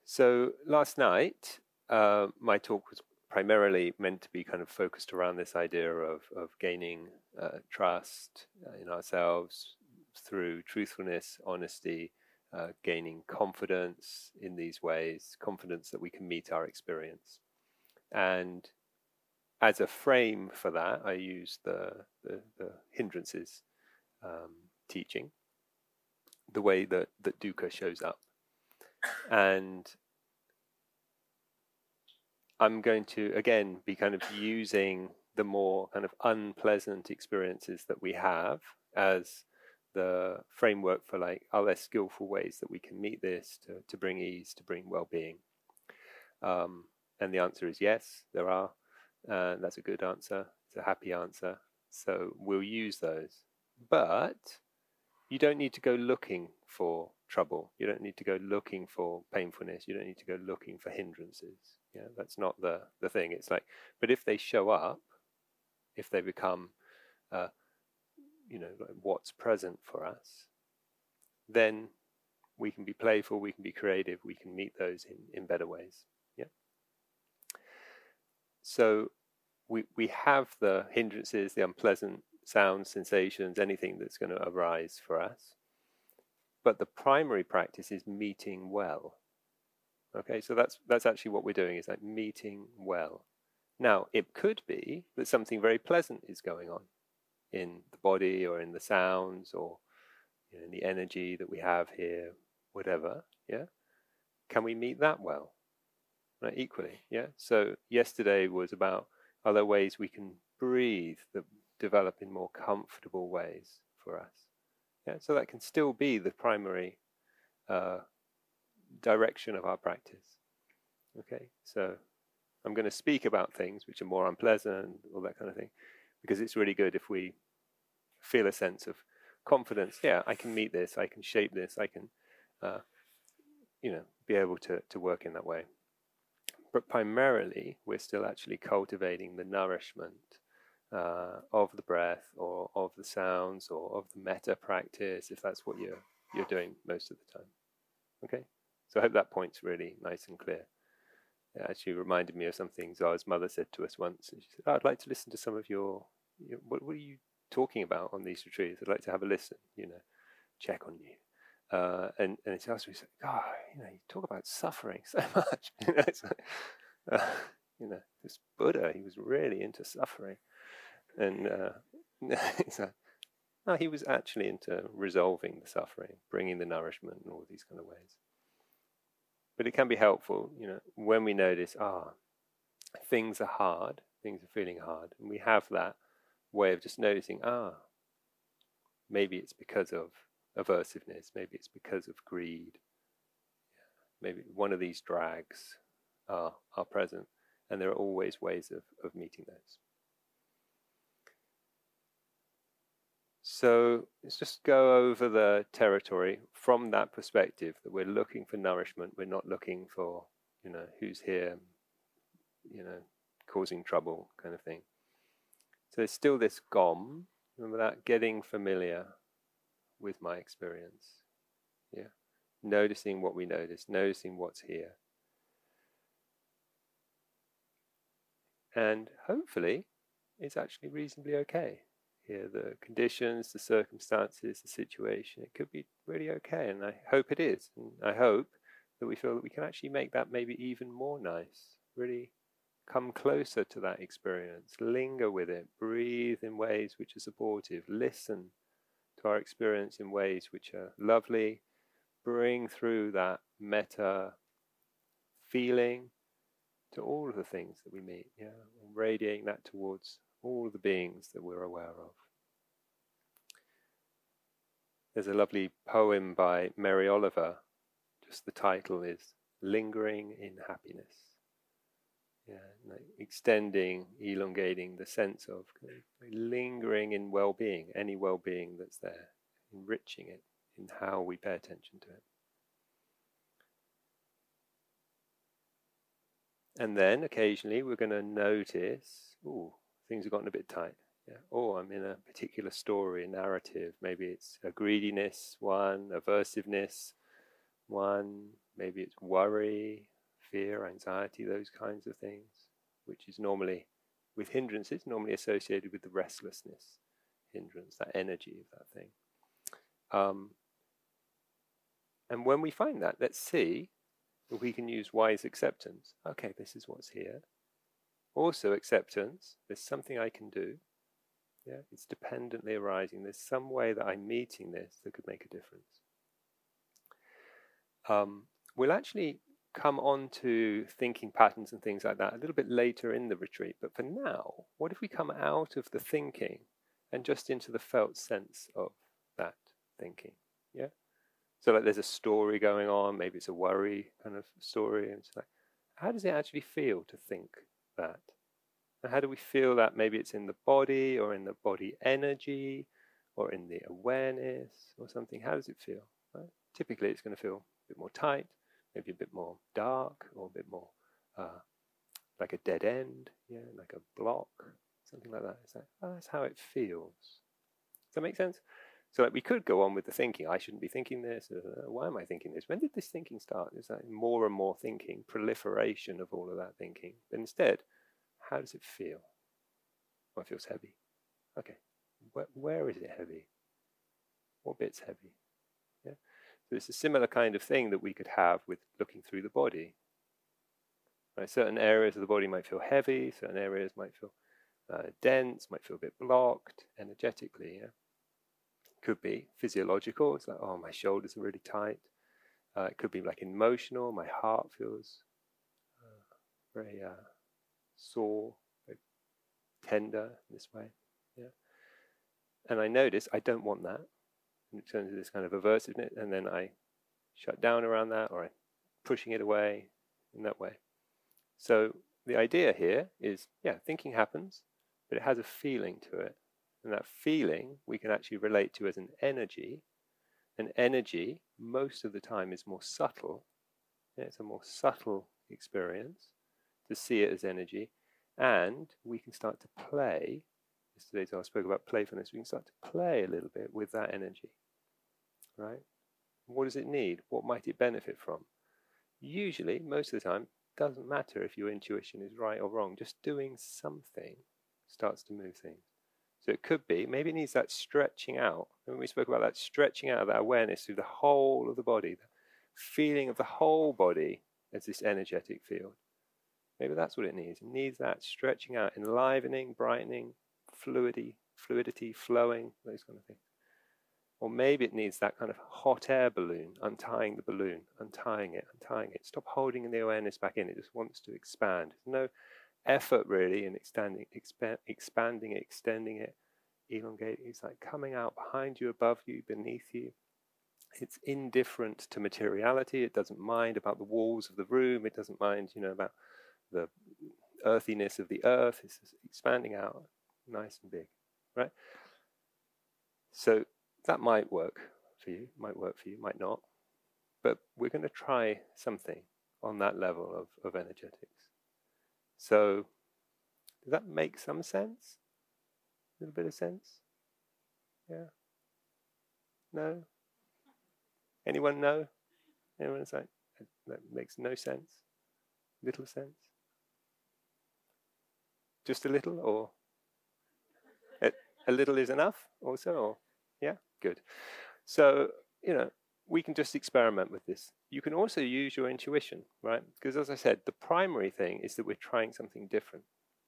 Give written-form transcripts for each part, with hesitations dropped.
So last night, my talk was primarily meant to be kind of focused around this idea of gaining trust in ourselves through truthfulness, honesty, gaining confidence in these ways, confidence that we can meet our experience. And as a frame for that, I use the hindrances teaching, the way that dukkha shows up. And I'm going to, again, be kind of using the more kind of unpleasant experiences that we have as the framework for like, are there skillful ways that we can meet this to bring ease, to bring well-being? And the answer is yes, there are. That's a good answer. It's a happy answer. So we'll use those. But you don't need to go looking for trouble. You don't need to go looking for painfulness. You don't need to go looking for hindrances. Yeah, that's not the thing. It's like, but if they show up, if they become, like what's present for us, then we can be playful, we can be creative, we can meet those in better ways. Yeah. So we have the hindrances, the unpleasant sounds, sensations, anything that's going to arise for us. But the primary practice is meeting well. Okay, so that's actually what we're doing, is like meeting well. Now, it could be that something very pleasant is going on in the body or in the sounds or in the energy that we have here, whatever, yeah? Can we meet that well? Right, equally, yeah? So yesterday was about, are there ways we can breathe that develop in more comfortable ways for us? Yeah, so that can still be the primary direction of our practice. Okay, so I'm going to speak about things which are more unpleasant, all that kind of thing, because it's really good if we feel a sense of confidence. Yeah, I can meet this, I can shape this, I can, be able to work in that way. But primarily, we're still actually cultivating the nourishment of the breath or of the sounds or of the metta practice, if that's what you're doing most of the time. Okay, so I hope that point's really nice and clear. It actually reminded me of something Zara's mother said to us once. She said, I'd like to listen to some of your what are you talking about on these retreats? I'd like to have a listen, check on you. And it's us, we say, God, you talk about suffering so much. It's like, this Buddha, he was really into suffering. And it's like, no, he was actually into resolving the suffering, bringing the nourishment and all these kind of ways. But it can be helpful, when we notice, things are hard, things are feeling hard, and we have that way of just noticing, maybe it's because of aversiveness, maybe it's because of greed, maybe one of these drags are present, and there are always ways of meeting those. So let's just go over the territory from that perspective, that we're looking for nourishment, we're not looking for, who's here, causing trouble kind of thing. So there's still this gom, remember that, getting familiar with my experience. Yeah. Noticing what we notice, noticing what's here. And hopefully it's actually reasonably okay. Here, the conditions, the circumstances, the situation, it could be really okay, and I hope it is. And I hope that we feel that we can actually make that maybe even more nice, really come closer to that experience, linger with it, breathe in ways which are supportive, listen to our experience in ways which are lovely, bring through that metta feeling to all of the things that we meet, radiating that towards all of the beings that we're aware of. There's a lovely poem by Mary Oliver, just the title is Lingering in Happiness. Extending, elongating the sense of lingering in well-being, any well-being that's there, enriching it in how we pay attention to it. And then occasionally we're going to notice, things have gotten a bit tight. I'm in a particular story, a narrative. Maybe it's a greediness one, aversiveness one, maybe it's worry, fear, anxiety, those kinds of things, which is normally, with hindrances, normally associated with the restlessness hindrance, that energy of that thing. And when we find that, let's see if we can use wise acceptance. Okay, this is what's here. Also acceptance, there's something I can do. Yeah, it's dependently arising. There's some way that I'm meeting this that could make a difference. We'll actually come on to thinking patterns and things like that a little bit later in the retreat. But for now, what if we come out of the thinking and just into the felt sense of that thinking? Yeah. So like there's a story going on, maybe it's a worry kind of story, and it's like, how does it actually feel to think that? And how do we feel that? Maybe it's in the body or in the body energy or in the awareness or something. How does it feel? Right? Typically it's going to feel a bit more tight, maybe a bit more dark, or a bit more like a dead end, yeah, like a block, something like that. It's like, oh, that's how it feels. Does that make sense? So like we could go on with the thinking. I shouldn't be thinking this. Why am I thinking this? When did this thinking start? There's like more and more thinking, proliferation of all of that thinking. But instead, how does it feel? Well, it feels heavy. Okay, where is it heavy? What bit's heavy? Yeah. So it's a similar kind of thing that we could have with looking through the body. Right? Certain areas of the body might feel heavy. Certain areas might feel dense. Might feel a bit blocked energetically. Yeah. Could be physiological. It's like, oh, my shoulders are really tight. It could be like emotional. My heart feels very sore, very tender in this way. Yeah. And I notice I don't want that. And it turns into this kind of aversiveness, and then I shut down around that, or I'm pushing it away in that way. So the idea here is, yeah, thinking happens, but it has a feeling to it. And that feeling we can actually relate to as an energy. An energy, most of the time, is more subtle. Yeah, it's a more subtle experience to see it as energy. And we can start to play. Yesterday I spoke about playfulness. We can start to play a little bit with that energy. Right? What does it need? What might it benefit from? Usually, most of the time, it doesn't matter if your intuition is right or wrong. Just doing something starts to move things. So it could be, maybe it needs that stretching out. When we spoke about that stretching out of that awareness through the whole of the body, the feeling of the whole body as this energetic field. Maybe that's what it needs. It needs that stretching out, enlivening, brightening, fluidity, flowing, those kind of things. Or maybe it needs that kind of hot air balloon, untying the balloon, untying it. Stop holding the awareness back in. It just wants to expand. There's no effort really in expanding it, extending it, elongating. It's like coming out behind you, above you, beneath you. It's indifferent to materiality. It doesn't mind about the walls of the room. It doesn't mind, about the earthiness of the earth. It's just expanding out, nice and big, right? So that might work for you, might not. But we're going to try something on that level of energetics. So, does that make some sense? A little bit of sense? Yeah? No? Anyone know? Anyone say that makes no sense? Little sense? Just a little, or a little is enough also? Or yeah? Good. So, we can just experiment with this. You can also use your intuition, right? Because as I said, the primary thing is that we're trying something different.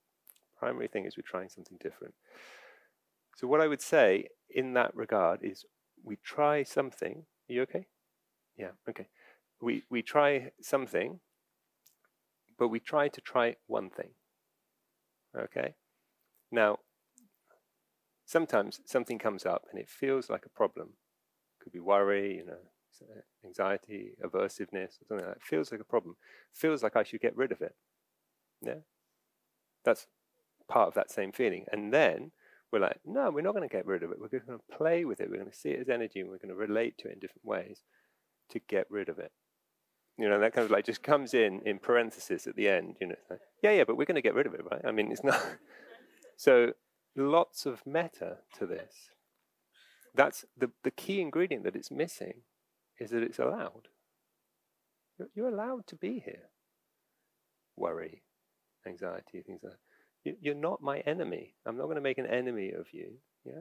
So what I would say in that regard is we try something. Are you okay? Yeah, okay. We try something, but we try to try one thing. Okay? Now, sometimes something comes up and it feels like a problem. Could be worry, anxiety, aversiveness, or something like that. It feels like a problem. Feels like I should get rid of it. Yeah? That's part of that same feeling. And then we're like, no, we're not going to get rid of it. We're going to play with it. We're going to see it as energy, and we're going to relate to it in different ways to get rid of it. That kind of like just comes in parentheses at the end. Like, yeah, but we're going to get rid of it, right? I mean, it's not. So lots of meta to this. That's the key ingredient that it's missing, is that it's allowed. You're allowed to be here. Worry, anxiety, things like that. You're not my enemy. I'm not going to make an enemy of you. Yeah.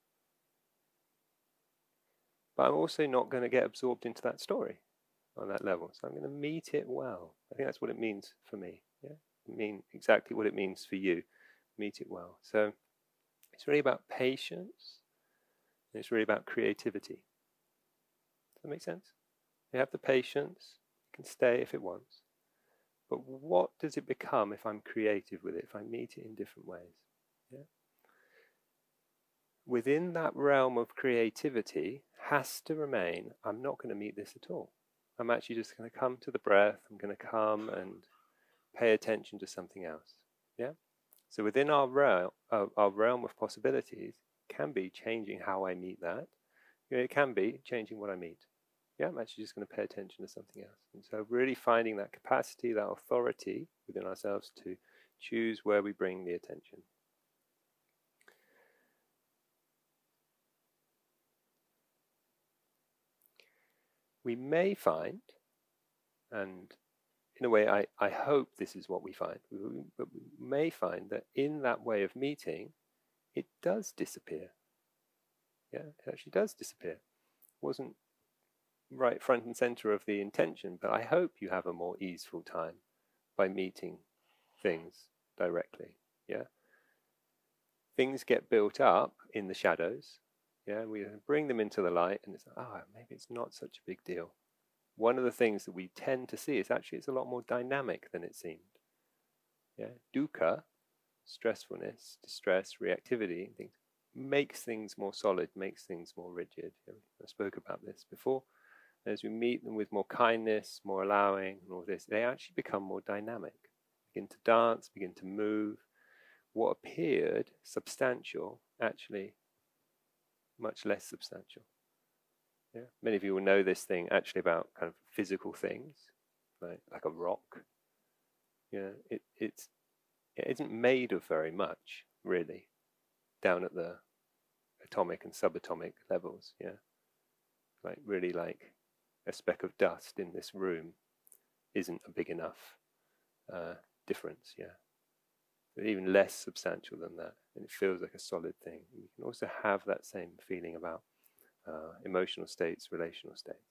But I'm also not going to get absorbed into that story on that level. So I'm going to meet it well. I think that's what it means for me. Yeah. I mean exactly what it means for you. Meet it well. So it's really about patience. And it's really about creativity. Does that make sense? You have the patience. It can stay if it wants. But what does it become if I'm creative with it, if I meet it in different ways? Yeah? Within that realm of creativity has to remain, I'm not going to meet this at all. I'm actually just going to come to the breath. I'm going to come and pay attention to something else. Yeah. So within our realm of possibilities can be changing how I meet that. It can be changing what I meet. Yeah, I'm actually just going to pay attention to something else. And so really finding that capacity, that authority within ourselves to choose where we bring the attention. We may find, and in a way I hope this is what we find, but we may find that in that way of meeting, it does disappear. Yeah, it actually does disappear. It wasn't right front and center of the intention, but I hope you have a more easeful time by meeting things directly. Yeah, things get built up in the shadows. Yeah, we bring them into the light, and it's maybe it's not such a big deal. One of the things that we tend to see is actually it's a lot more dynamic than it seemed. Yeah, dukkha, stressfulness, distress, reactivity, and things makes things more solid, makes things more rigid. I spoke about this before. As we meet them with more kindness, more allowing, and all this, they actually become more dynamic. Begin to dance, begin to move. What appeared substantial, actually much less substantial. Yeah. Many of you will know this thing actually about kind of physical things, like a rock. Yeah, it isn't made of very much, really, down at the atomic and subatomic levels. Yeah, like a speck of dust in this room isn't a big enough difference. Yeah, but even less substantial than that, and it feels like a solid thing. You can also have that same feeling about emotional states, relational states.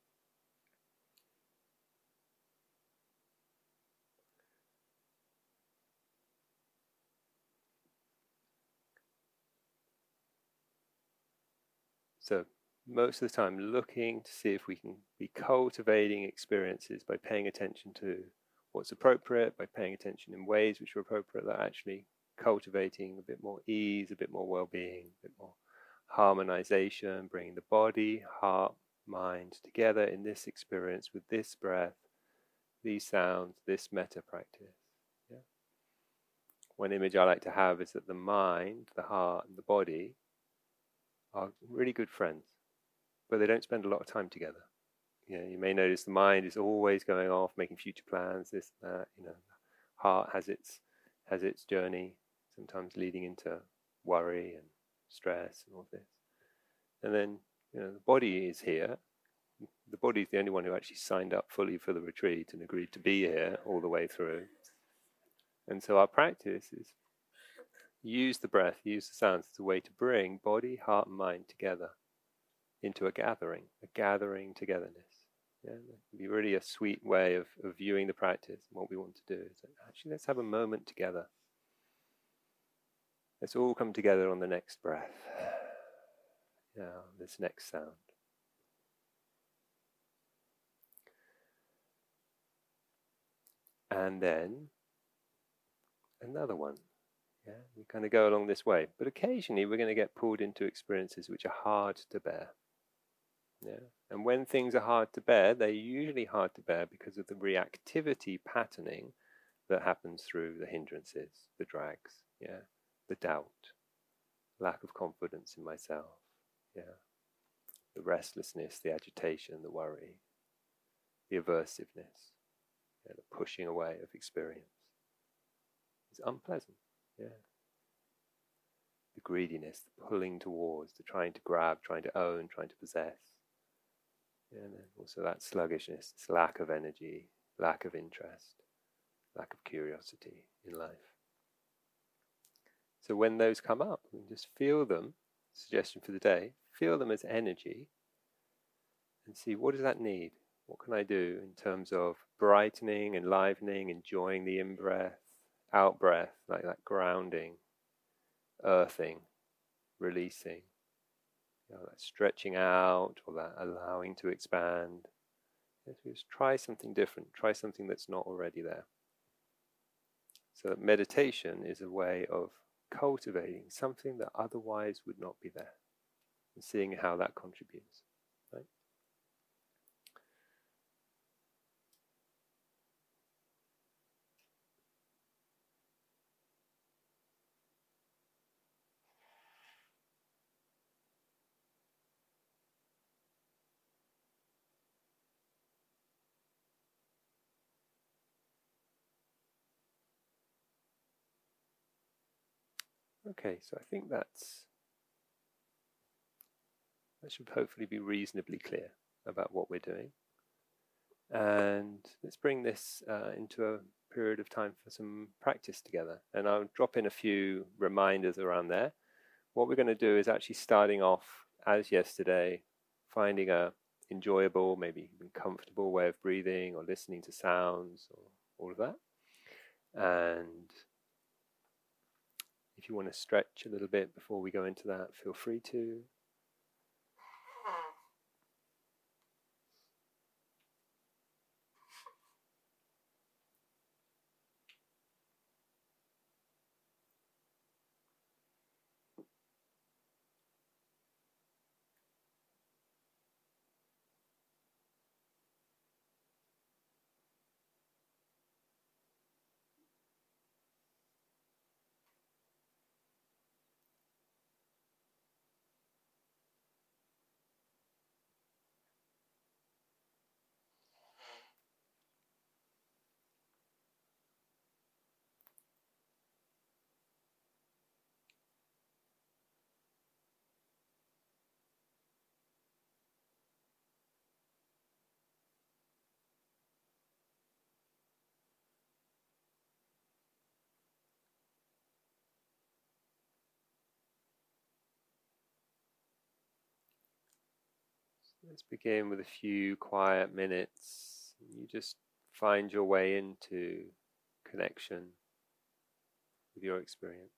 So most of the time looking to see if we can be cultivating experiences by paying attention to what's appropriate, by paying attention in ways which are appropriate, that are actually cultivating a bit more ease, a bit more well-being, a bit more harmonization, bringing the body, heart, mind together in this experience with this breath, these sounds, this metta practice. Yeah. One image I like to have is that the mind, the heart, and the body are really good friends, but they don't spend a lot of time together. You may notice the mind is always going off, making future plans, this, that. Heart has its journey, sometimes leading into worry and stress and all this. And then, the body is here. The body is the only one who actually signed up fully for the retreat and agreed to be here all the way through. And so our practice is use the breath, use the sounds as a way to bring body, heart, and mind together into a gathering togetherness. Yeah, it can be really a sweet way of viewing the practice. And what we want to do is actually let's have a moment together. Let's all come together on the next breath. Yeah, this next sound. And then another one. Yeah, we kind of go along this way. But occasionally we're going to get pulled into experiences which are hard to bear. Yeah. And when things are hard to bear, they're usually hard to bear because of the reactivity patterning that happens through the hindrances, the drags, yeah, the doubt, lack of confidence in myself, yeah, the restlessness, the agitation, the worry, the aversiveness, yeah, the pushing away of experience. It's unpleasant, yeah. The greediness, the pulling towards, the trying to grab, trying to own, trying to possess. And then also that sluggishness, this lack of energy, lack of interest, lack of curiosity in life. So when those come up, we just feel them, suggestion for the day, feel them as energy and see, what does that need? What can I do in terms of brightening, enlivening, enjoying the in-breath, out-breath, like that grounding, earthing, releasing, that stretching out or that allowing to expand. Just try something different, try something that's not already there. So meditation is a way of cultivating something that otherwise would not be there and seeing how that contributes. Right? Okay, so I think that should hopefully be reasonably clear about what we're doing. And let's bring this into a period of time for some practice together. And I'll drop in a few reminders around there. What we're going to do is actually starting off as yesterday, finding a enjoyable, maybe even comfortable way of breathing or listening to sounds or all of that. And if you want to stretch a little bit before we go into that, feel free to. Let's begin with a few quiet minutes. You just find your way into connection with your experience.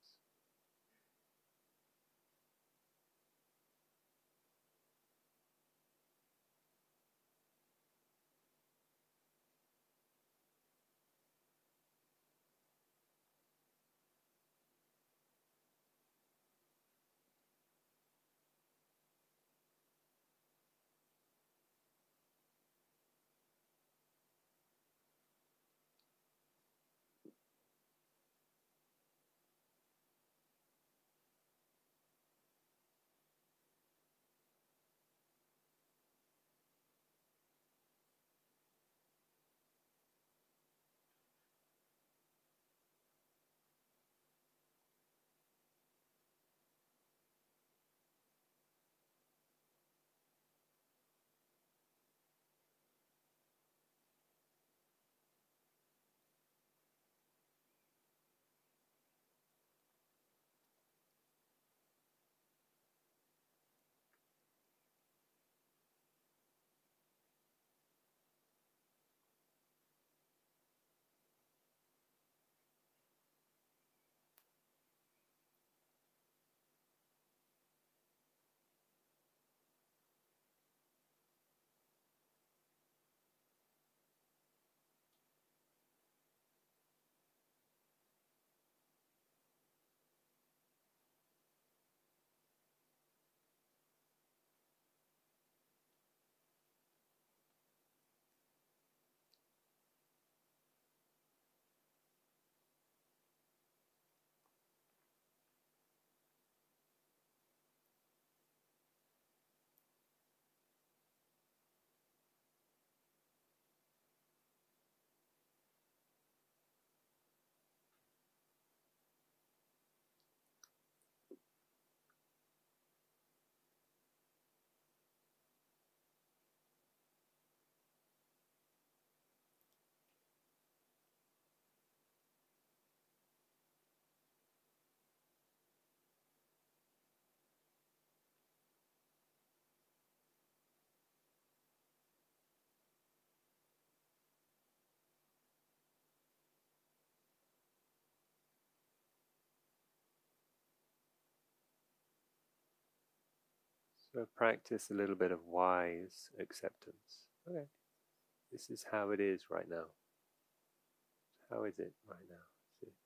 So practice a little bit of wise acceptance. Okay, this is how it is right now. How is it right now? Is it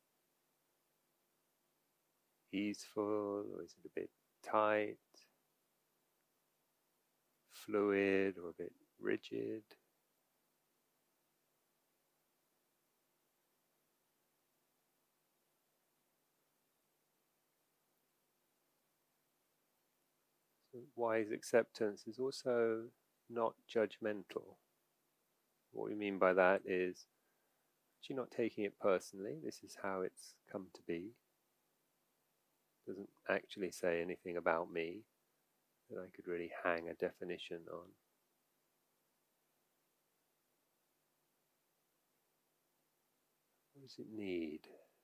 easeful, or is it a bit tight, fluid, or a bit rigid? So wise acceptance is also not judgmental. What we mean by that is actually not taking it personally. This is how it's come to be. It doesn't actually say anything about me that I could really hang a definition on. What does it need?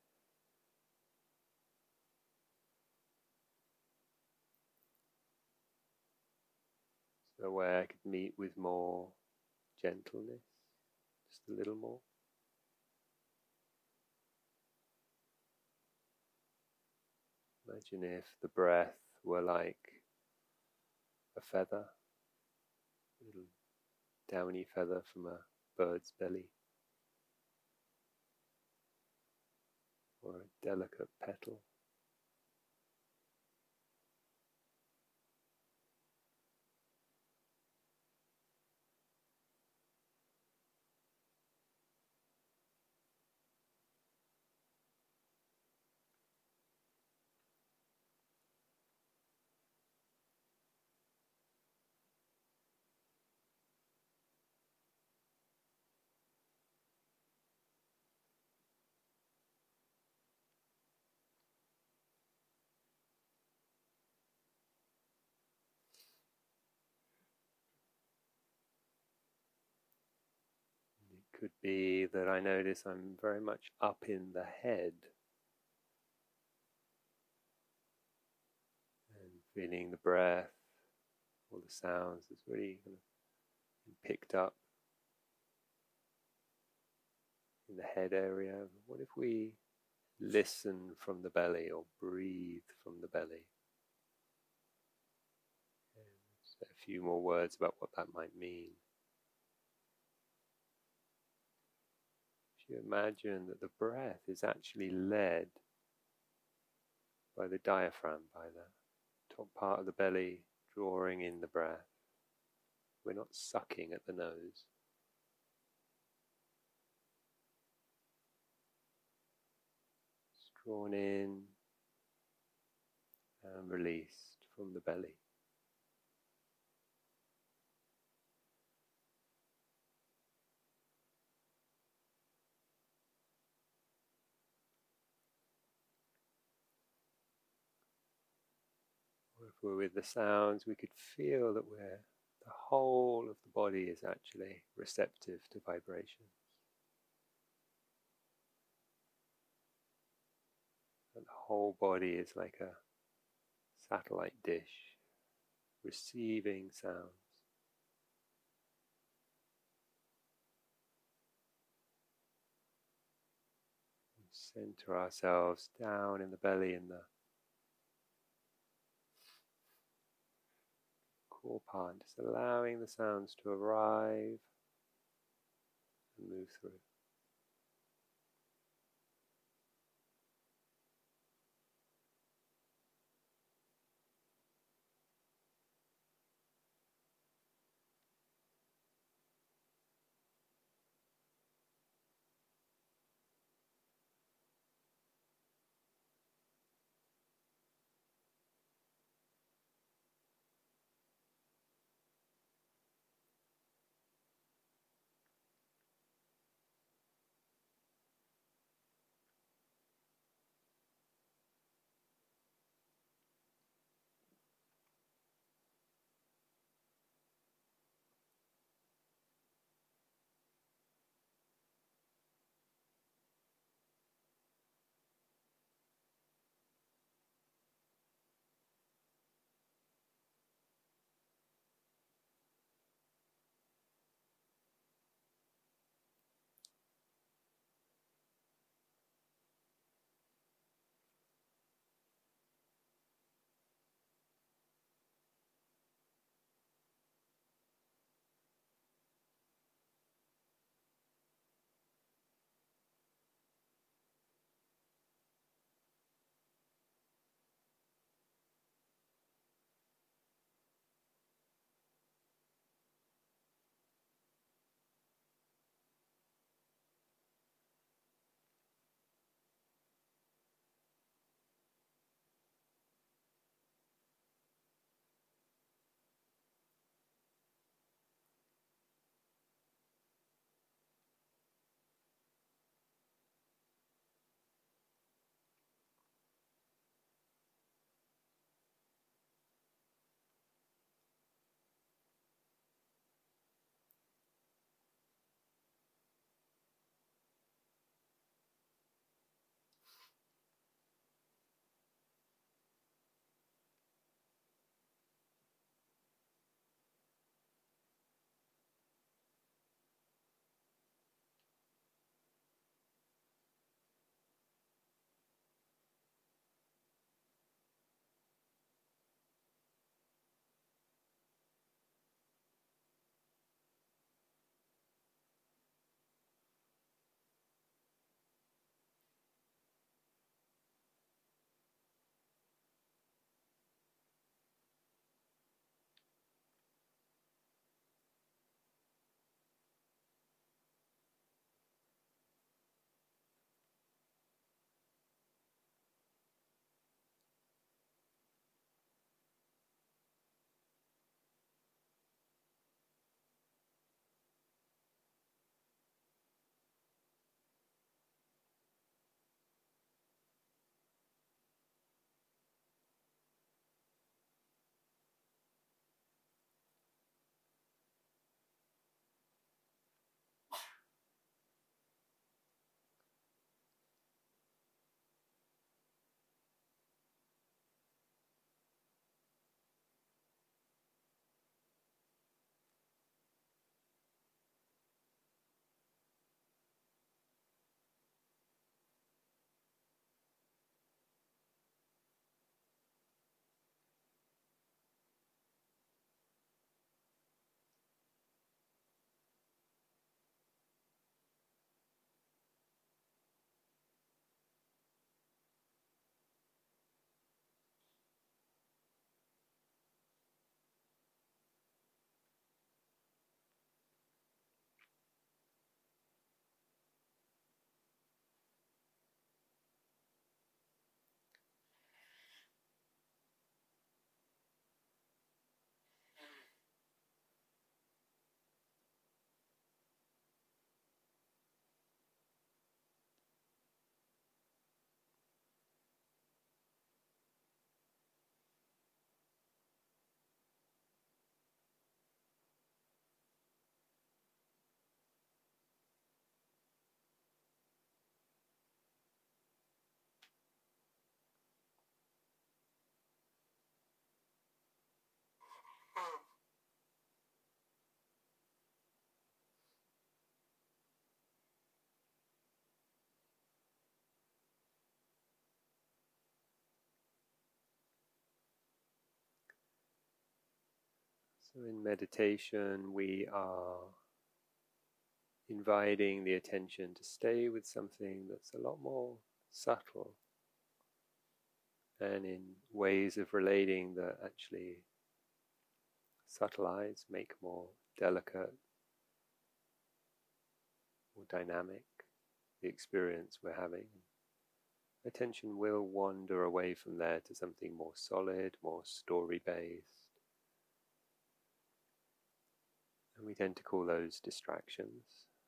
So where I could meet with more gentleness, just a little more. Imagine if the breath were like a feather, a little downy feather from a bird's belly, or a delicate petal. It could be that I notice I'm very much up in the head and feeling the breath or the sounds is really kind of picked up in the head area. What if we listen from the belly or breathe from the belly? And say a few more words about what that might mean. If you imagine that the breath is actually led by the diaphragm, by the top part of the belly drawing in the breath. We're not sucking at the nose. It's drawn in and released from the belly. Or if we're with the sounds, we could feel that the whole of the body is actually receptive to vibration. And the whole body is like a satellite dish receiving sounds. We center ourselves down in the belly, in the core part, just allowing the sounds to arrive and move through. So in meditation, we are inviting the attention to stay with something that's a lot more subtle, and in ways of relating that actually subtleize, make more delicate, more dynamic the experience we're having. Attention will wander away from there to something more solid, more story-based. And we tend to call those distractions.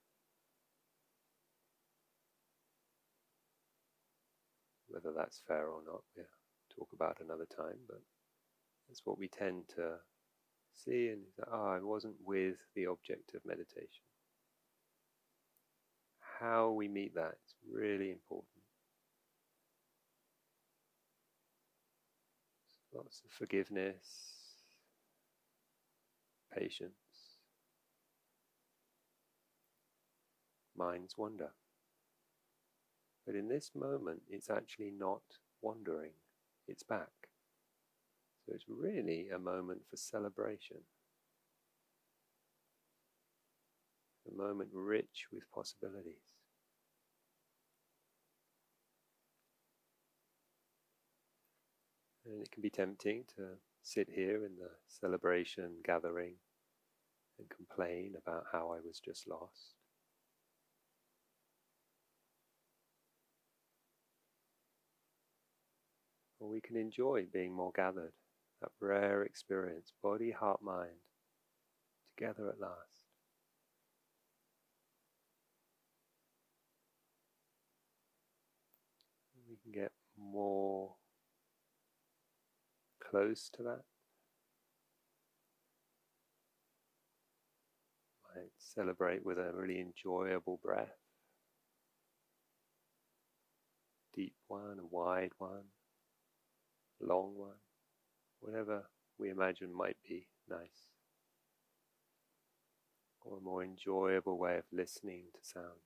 Whether that's fair or not, we'll talk about another time, but that's what we tend to see, and I wasn't with the object of meditation. How we meet that is really important. Lots of forgiveness, patience. Minds wander. But in this moment, it's actually not wandering, it's back. So it's really a moment for celebration. A moment rich with possibilities. And it can be tempting to sit here in the celebration gathering and complain about how I was just lost. Or we can enjoy being more gathered, that rare experience, body, heart, mind, together at last. We can get more close to that. Might celebrate with a really enjoyable breath. Deep one, a wide one, long one, whatever we imagine might be nice. Or a more enjoyable way of listening to sounds.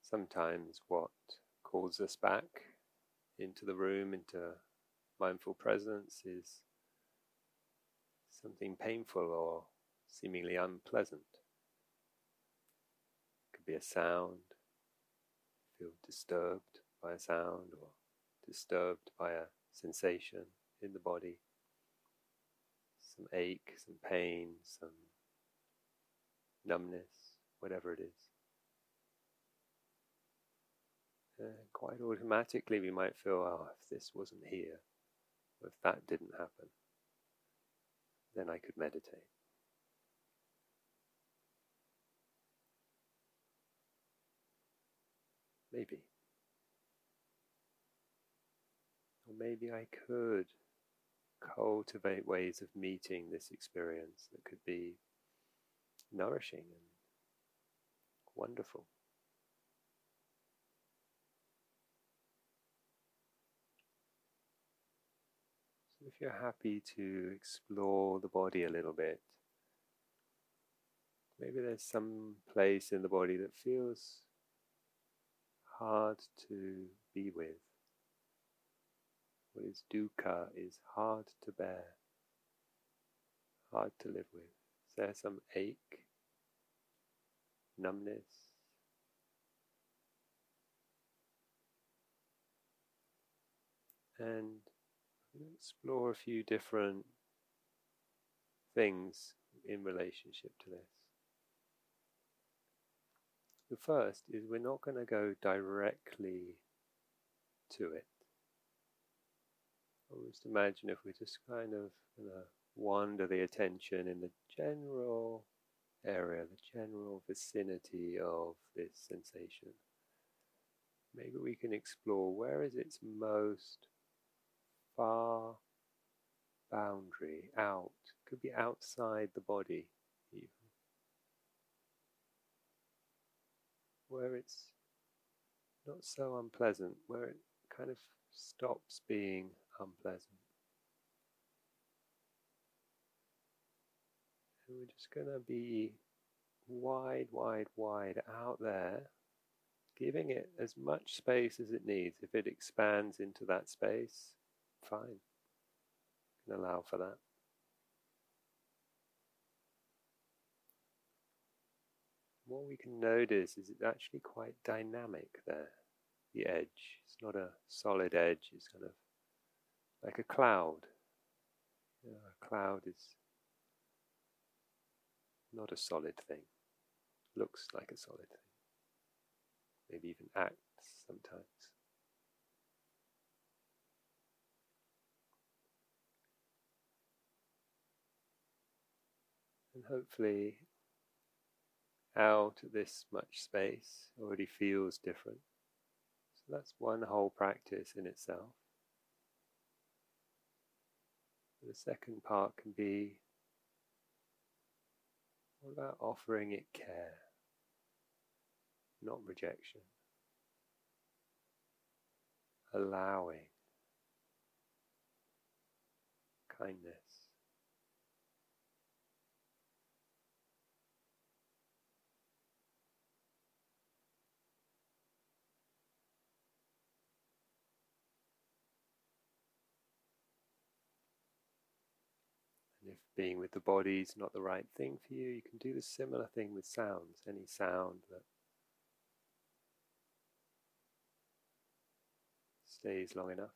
sometimes what calls us back into the room, into mindful presence, is something painful or seemingly unpleasant. It could be a sound, feel disturbed by a sound or disturbed by a sensation in the body, some ache, some pain, some numbness, whatever it is. Quite automatically we might feel, oh, if this wasn't here, or if that didn't happen, then I could meditate. Maybe. Or maybe I could cultivate ways of meeting this experience that could be nourishing and wonderful. So if you're happy to explore the body a little bit, maybe there's some place in the body that feels hard to be with. What is dukkha is hard to bear, hard to live with. Is there some ache, numbness? And explore a few different things in relationship to this. The first is we're not going to go directly to it. Just imagine if we just kind of wander the attention in the general area, the general vicinity of this sensation. Maybe we can explore where is its most far boundary out. Could be outside the body even. Where it's not so unpleasant, where it kind of stops being unpleasant. And we're just going to be wide out there, giving it as much space as it needs. If it expands into that space, fine. You can allow for that. What we can notice is it's actually quite dynamic there. The edge, it's not a solid edge, it's kind of like a cloud. A cloud is not a solid thing. Looks like a solid thing. Maybe even acts sometimes. And hopefully out of this much space already feels different. So that's one whole practice in itself. The second part can be, what about offering it care, not rejection? Allowing kindness. And if being with the body is not the right thing for you, you can do the similar thing with sounds. Any sound that stays long enough.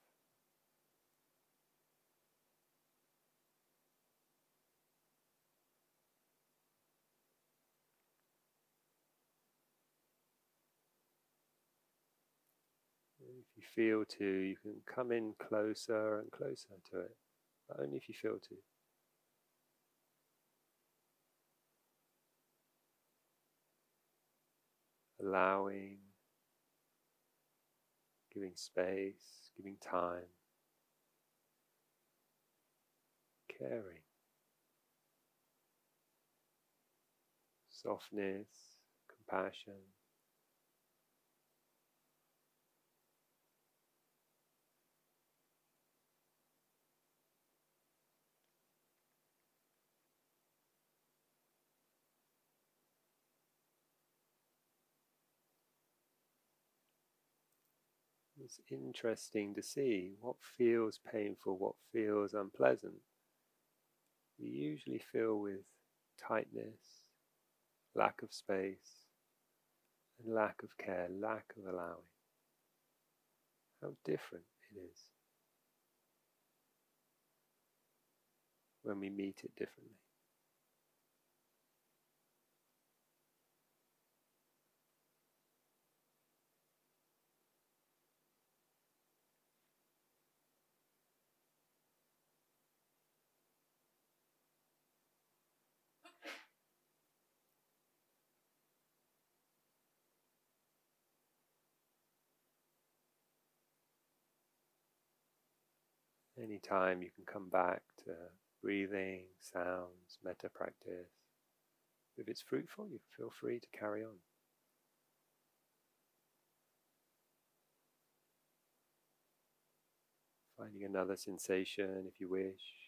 If you feel to, you can come in closer and closer to it, but only if you feel to. Allowing, giving space, giving time, caring, softness, compassion. It's interesting to see what feels painful, what feels unpleasant. We usually feel with tightness, lack of space, and lack of care, lack of allowing. How different it is when we meet it differently. Anytime you can come back to breathing, sounds, metta practice. If it's fruitful, you feel free to carry on. Finding another sensation if you wish.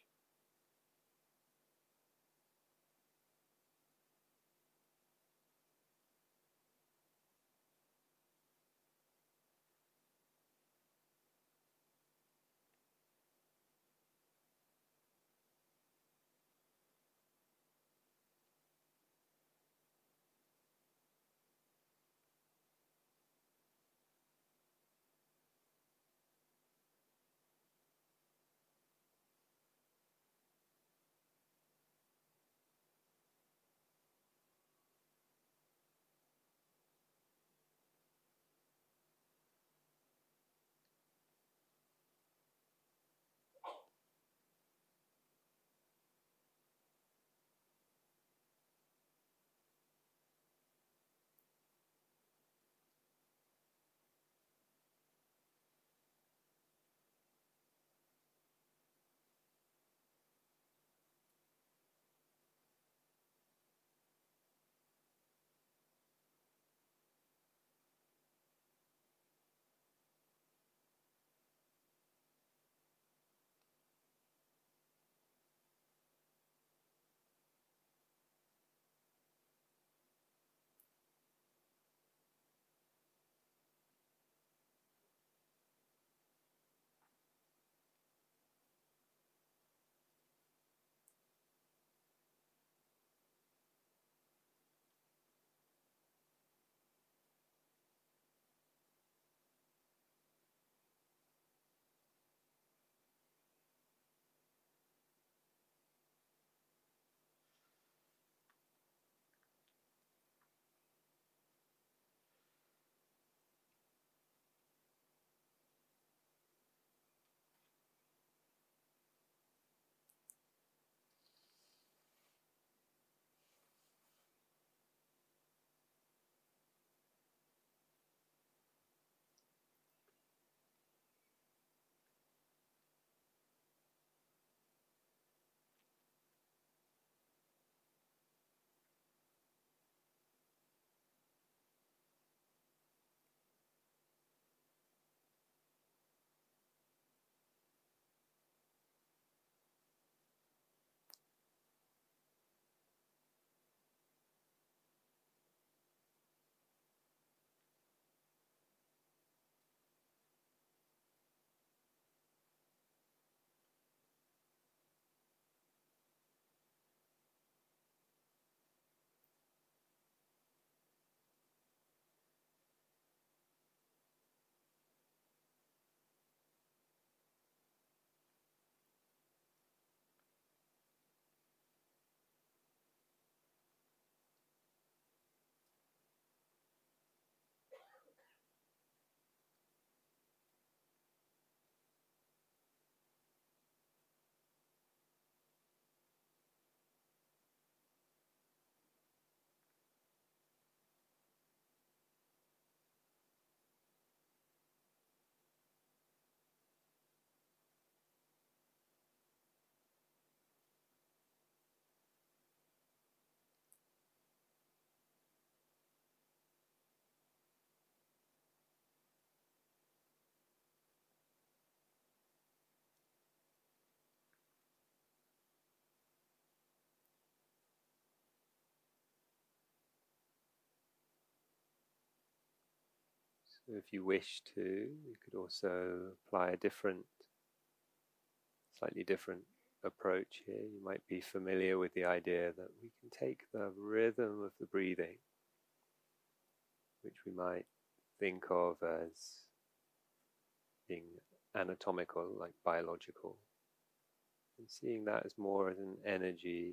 If you wish to, you could also apply a slightly different approach here. You might be familiar with the idea that we can take the rhythm of the breathing, which we might think of as being anatomical, like biological, and seeing that as more as an energy,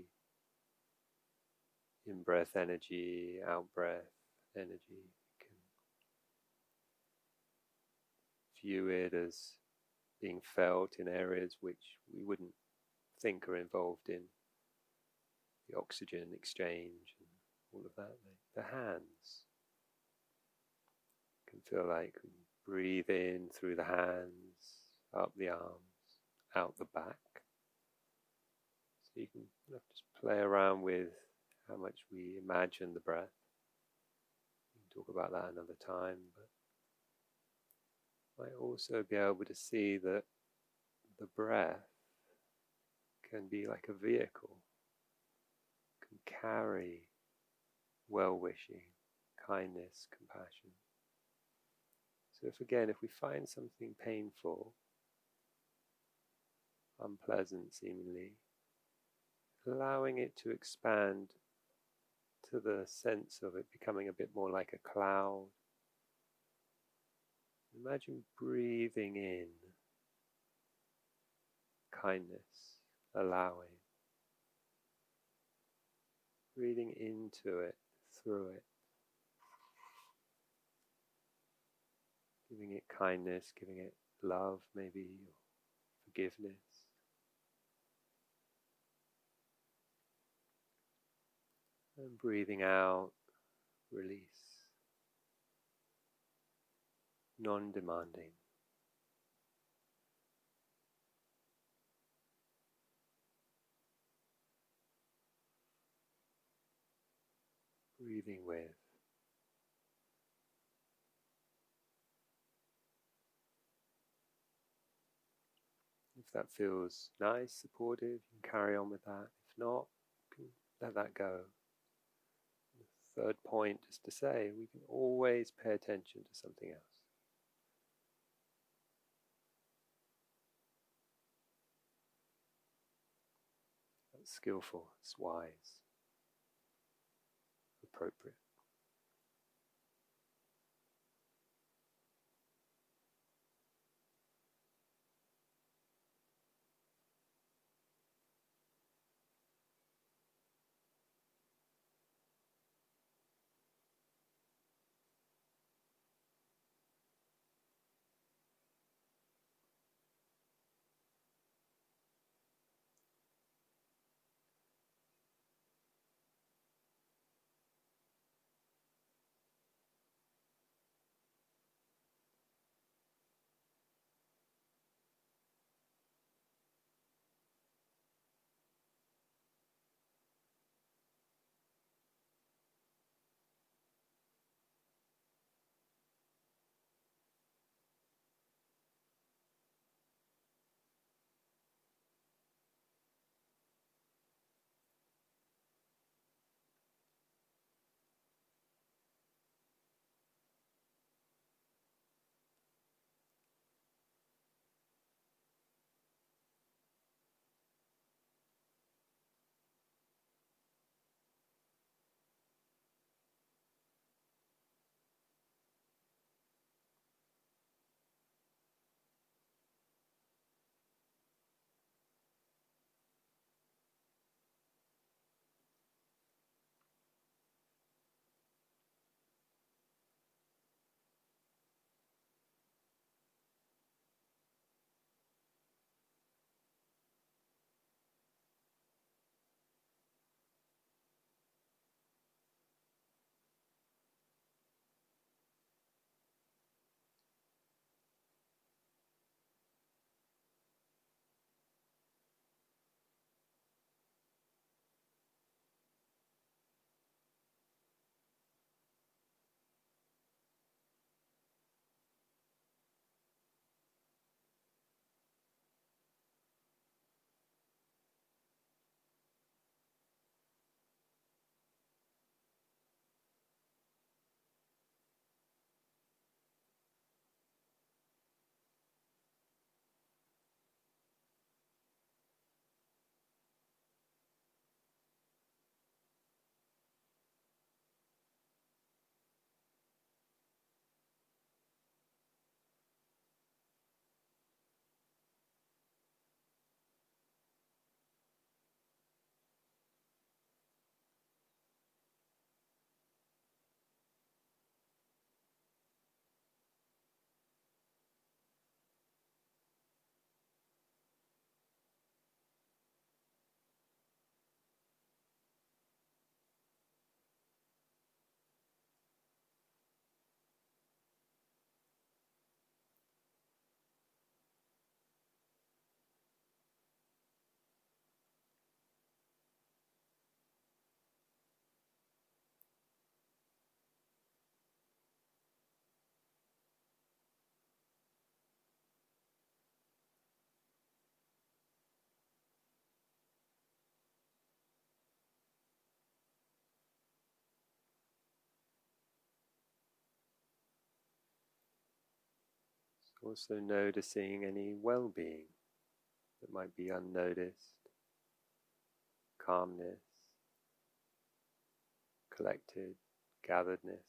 in-breath energy, out-breath energy. You can view it as being felt in areas which we wouldn't think are involved in the oxygen exchange and all of that. The hands can feel like we breathe in through the hands, up the arms, out the back. So you can just play around with how much we imagine the breath. We can talk about that another time, but might also be able to see that the breath can be like a vehicle, can carry well-wishing, kindness, compassion. So if we find something painful, unpleasant seemingly, allowing it to expand to the sense of it becoming a bit more like a cloud. Imagine breathing in kindness, allowing, breathing into it, through it, giving it kindness, giving it love, maybe, or forgiveness. And breathing out, release, non-demanding. Breathing with. If that feels nice, supportive, you can carry on with that. If not, you can let that go. The third point is to say we can always pay attention to something else. That's skillful, it's wise, appropriate. Also noticing any well-being that might be unnoticed, calmness, collected, gatheredness.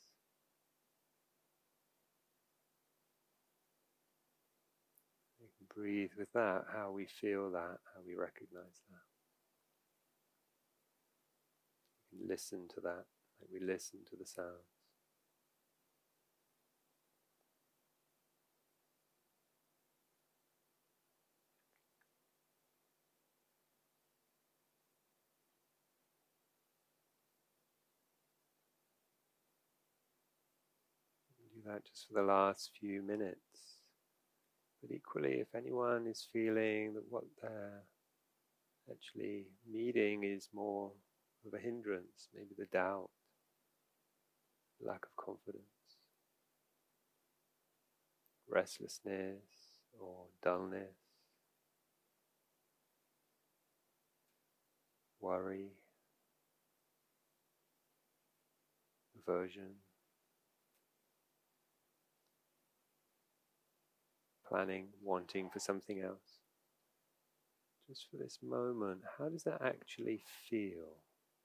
We can breathe with that, how we feel that, how we recognize that. We can listen to that, like we listen to the sounds. Do that just for the last few minutes. But equally, if anyone is feeling that what they're actually needing is more of a hindrance, maybe the doubt, lack of confidence, restlessness or dullness, worry, aversion, planning, wanting for something else. Just for this moment, how does that actually feel?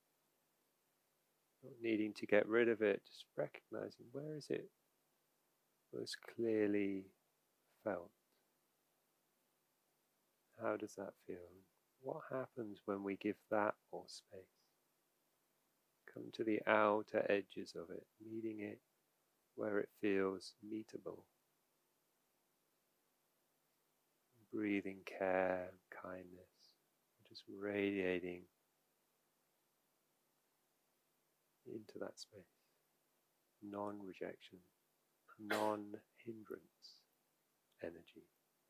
Not needing to get rid of it, just recognizing where is it most clearly felt. How does that feel? What happens when we give that more space? Come to the outer edges of it, meeting it where it feels meetable. Breathing care, kindness, just radiating into that space. Non-rejection, non-hindrance energy.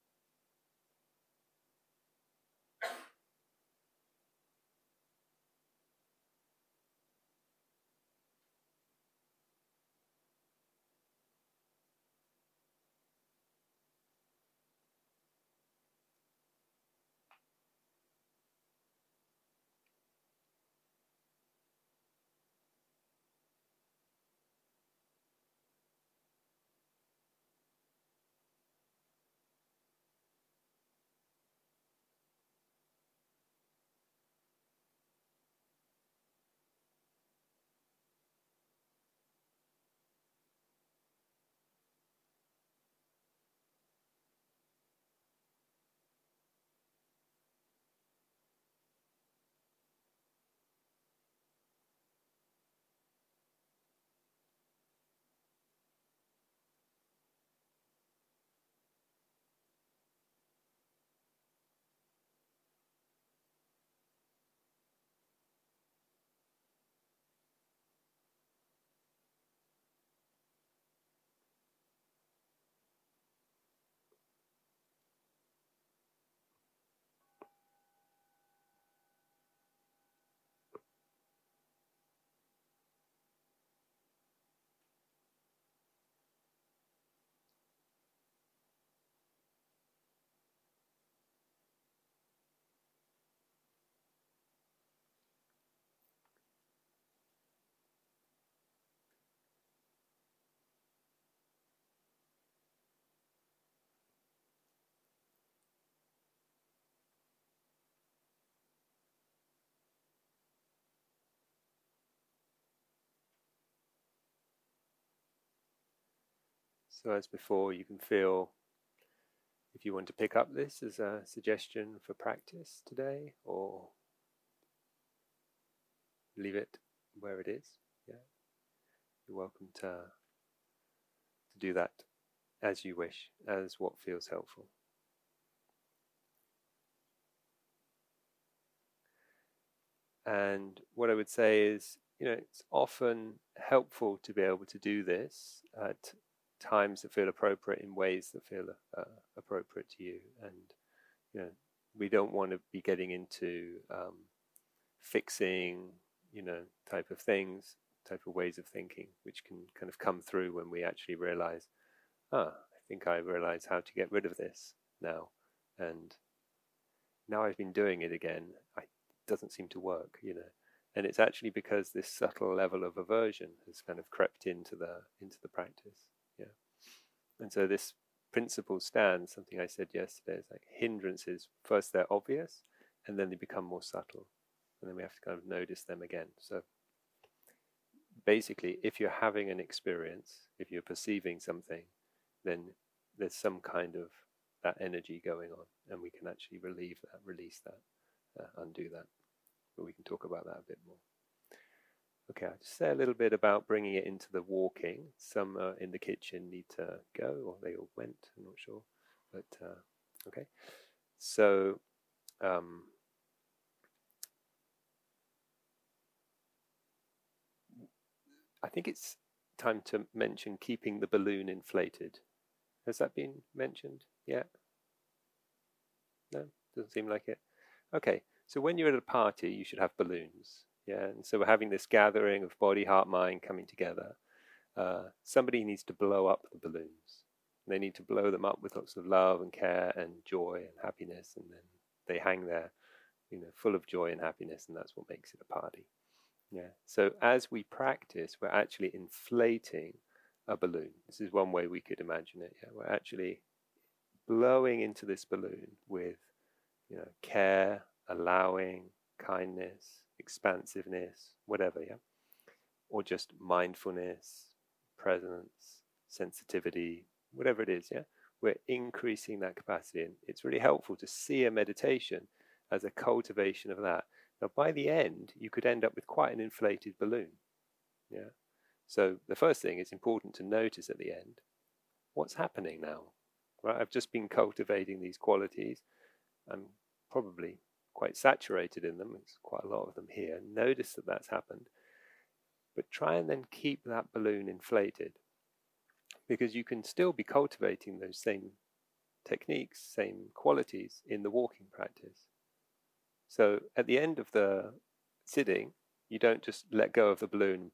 So as before, you can feel if you want to pick up this as a suggestion for practice today, or leave it where it is. Yeah, you're welcome to do that as you wish, as what feels helpful. And what I would say is, it's often helpful to be able to do this at times that feel appropriate in ways that feel appropriate to you. And, we don't want to be getting into fixing, type of things, type of ways of thinking, which can kind of come through when we actually realize, I think I realize how to get rid of this now. And now I've been doing it again. It doesn't seem to work, and it's actually because this subtle level of aversion has kind of crept into the practice. Yeah. And so this principle stands, something I said yesterday, is like hindrances, first they're obvious, and then they become more subtle. And then we have to kind of notice them again. So basically, if you're having an experience, if you're perceiving something, then there's some kind of that energy going on, and we can actually relieve that, release that, undo that. But we can talk about that a bit more. Okay, I'll just say a little bit about bringing it into the walking. Some in the kitchen need to go, or they all went, I'm not sure. But okay, so I think it's time to mention keeping the balloon inflated. Has that been mentioned yet? No, doesn't seem like it. Okay, so when you're at a party, you should have balloons. Yeah, and so we're having this gathering of body, heart, mind coming together. Somebody needs to blow up the balloons. They need to blow them up with lots of love and care and joy and happiness, and then they hang there, full of joy and happiness, and that's what makes it a party. Yeah. So as we practice, we're actually inflating a balloon. This is one way we could imagine it. Yeah, we're actually blowing into this balloon with, care, allowing, kindness, expansiveness, whatever. Yeah, or just mindfulness, presence, sensitivity, whatever it is. Yeah, we're increasing that capacity, and it's really helpful to see a meditation as a cultivation of that. Now, by the end, you could end up with quite an inflated balloon. Yeah. So the first thing is important to notice at the end, what's happening now? Right? I've just been cultivating these qualities. I'm probably quite saturated in them. There's quite a lot of them here. Notice that that's happened. But try and then keep that balloon inflated, because you can still be cultivating those same techniques, same qualities in the walking practice. So at the end of the sitting, you don't just let go of the balloon,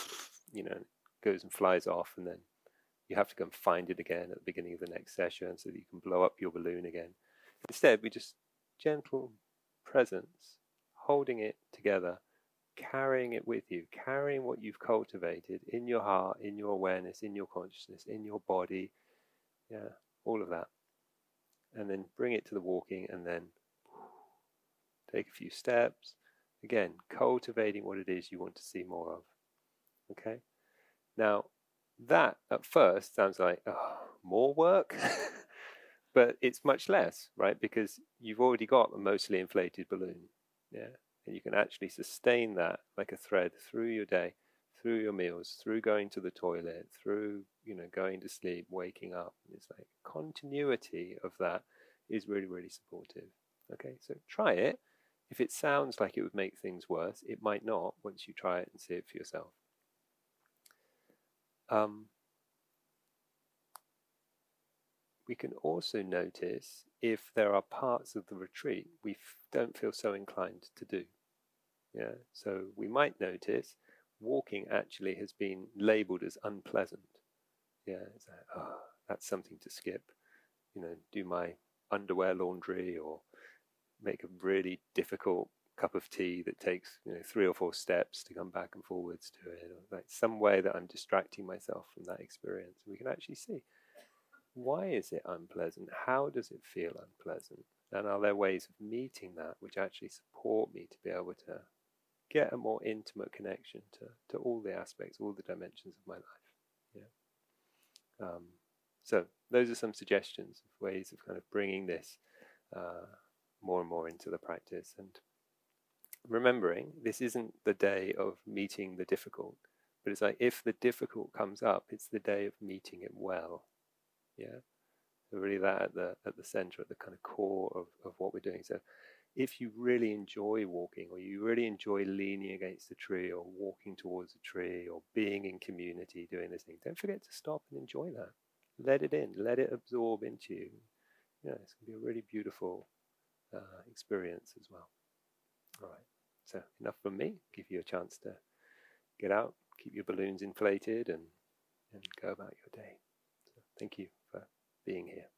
goes and flies off, and then you have to go and find it again at the beginning of the next session so that you can blow up your balloon again. Instead, we just gentle presence, holding it together, carrying it with you, carrying what you've cultivated in your heart, in your awareness, in your consciousness, in your body, all of that. And then bring it to the walking, and then take a few steps. Again, cultivating what it is you want to see more of. Okay? Now, that at first sounds like, more work? But it's much less, right? Because you've already got a mostly inflated balloon. Yeah. And you can actually sustain that like a thread through your day, through your meals, through going to the toilet, through, going to sleep, waking up. It's like continuity of that is really, really supportive. Okay, so try it. If it sounds like it would make things worse, it might not once you try it and see it for yourself. We can also notice if there are parts of the retreat we don't feel so inclined to do. Yeah, so we might notice walking actually has been labeled as unpleasant. Yeah, it's like, that's something to skip. Do my underwear laundry, or make a really difficult cup of tea that takes 3 or 4 steps to come back and forwards to it, or like some way that I'm distracting myself from that experience. We can actually see, why is it unpleasant? How does it feel unpleasant? And are there ways of meeting that which actually support me to be able to get a more intimate connection to all the aspects, all the dimensions of my life? Yeah. So those are some suggestions of ways of kind of bringing this more and more into the practice, and remembering this isn't the day of meeting the difficult, but it's like if the difficult comes up, it's the day of meeting it well. Yeah, so really that at the center, at the kind of core of what we're doing. So if you really enjoy walking, or you really enjoy leaning against a tree, or walking towards a tree, or being in community doing this thing, don't forget to stop and enjoy that. Let it in, let it absorb into you. It's going to be a really beautiful experience as well. All right, so enough from me. Give you a chance to get out, keep your balloons inflated, and go about your day. So thank you for being here.